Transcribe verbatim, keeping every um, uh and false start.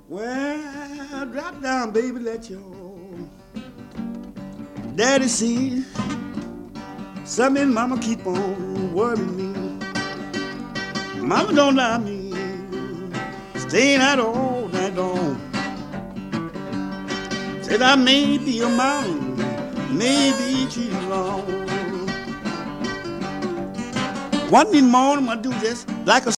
Well, drop down, baby, let your daddy see. Something mama keep on worrying me. Mama don't lie me, staying out all night long. Said I may be a mountain, maybe too long. One in the morning I do just like a